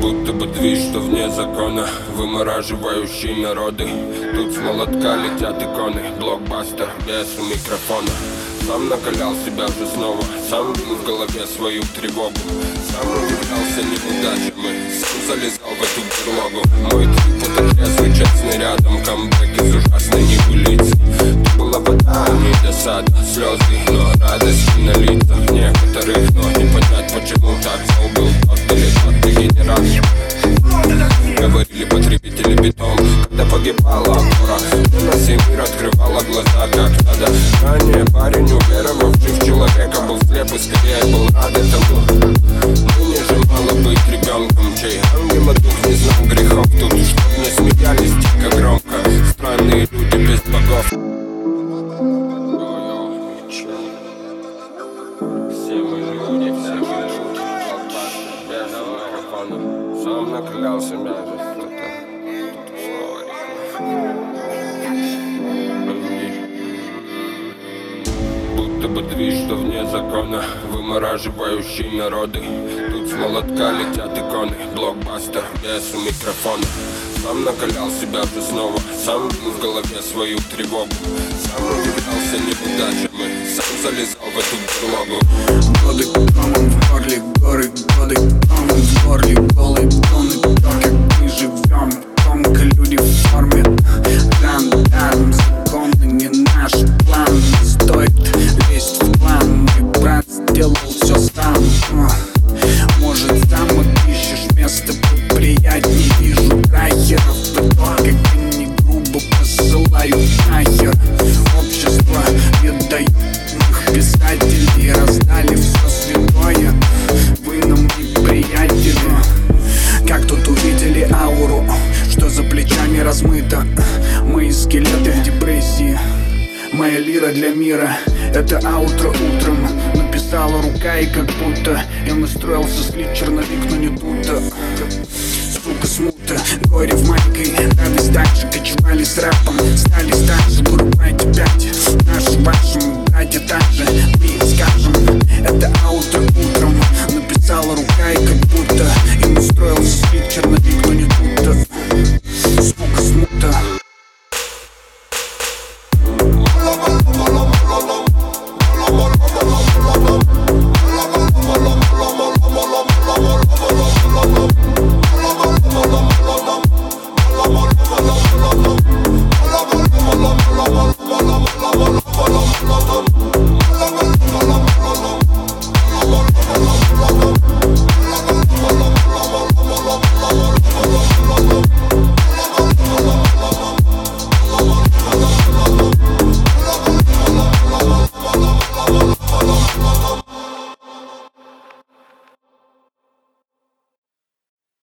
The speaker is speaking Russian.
Будто бы движ, что вне закона, вымораживающий народы. Тут с молотка летят иконы, блокбастер без микрофона. Сам накалял себя же снова, сам бил в голове свою тревогу. Сам удивлялся неудачами, сам залезал в эту берлогу. Мой трип это трезвый честный рядом, камбэк из ужасной небылицы. Тут была вода, не досада, слезы, но радость на лицах некоторых. Но не понять, почему так зол был тот или тот дегенерат. Говорили потребители бетон, когда погибала опора. На сей мир открывала глаза как надо. Ранее парень, уверовавший в человека, был слеп и скорее был рад этому. Мне же мало быть ребенком, чей ангел от дух не знал грехов. Тут чтоб не смеялись дико громко странные люди без богов. Все мы люди, все мы люди, без микрофона. Сам накалял себя же. Будто бы движ, что вне закона, вымораживающий народы. Тут с молотка летят иконы, блокбастер без микрофона. Сам накалял себя же снова, сам бил в голове свою тревогу. Сам удивлялся неудачами, сам залезал в эту берлогу. Годы комом в горле, горы, годы комом в горле, голые тоны, то, как мы живем, тонко люди в форме. Жандарм, законы не наш план, не стоит лезть в план. Мой брат сделал все сам. Может, сам ищешь место поприятней. Вижу трахеров, как они грубо посылают нахер. Общество отдают их писателей, раздали все святое. Вы нам не приятели. Как тут увидели ауру, что за плечами размыто. Мои скелеты в депрессии, моя лира для мира. Это аутро утром написала рука, и как будто я настроился слить черновик, но не тут-то. Сука, смута, горе в майке, радость так же кочевали с рэпом. Стали старше, вырубай тебя,